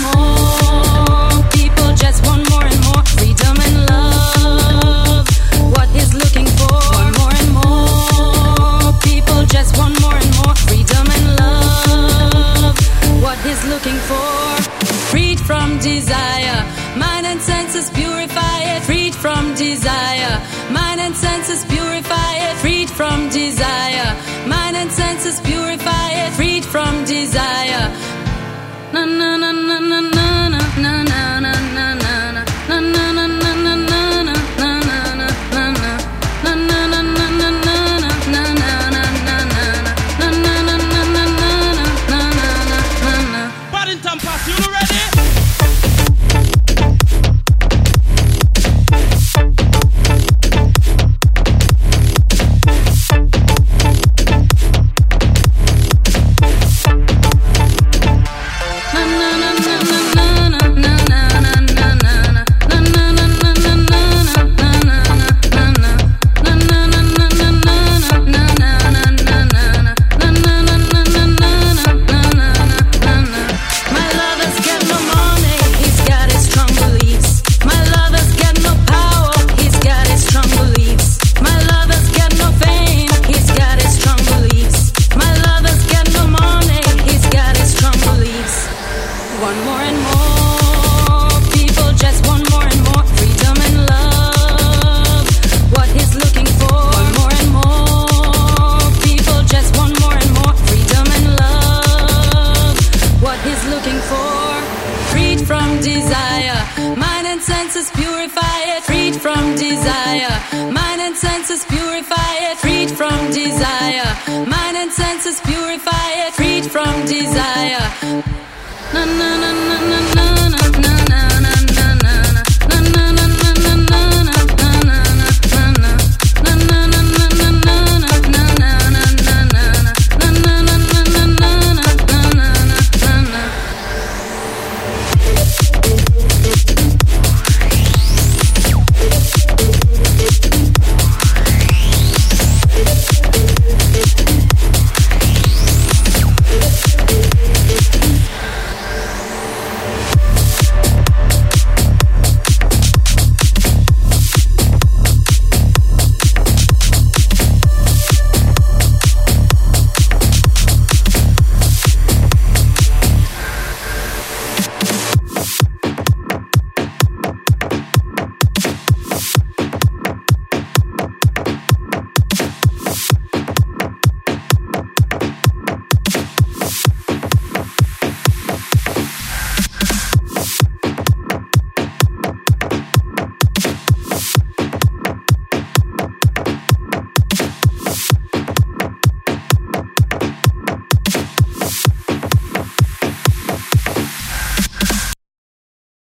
more. People just want more and more freedom and love. What he's looking for. Want more and more. People just want more and more freedom and love. What he's looking for. Freed from desire, mind and senses purify it. Freed from desire, mind and senses purify it. Freed from desire, mind and senses purify it. Freed from desire. Na na na na na na na na na na na na na na na Paddington Pass, you ready? na na na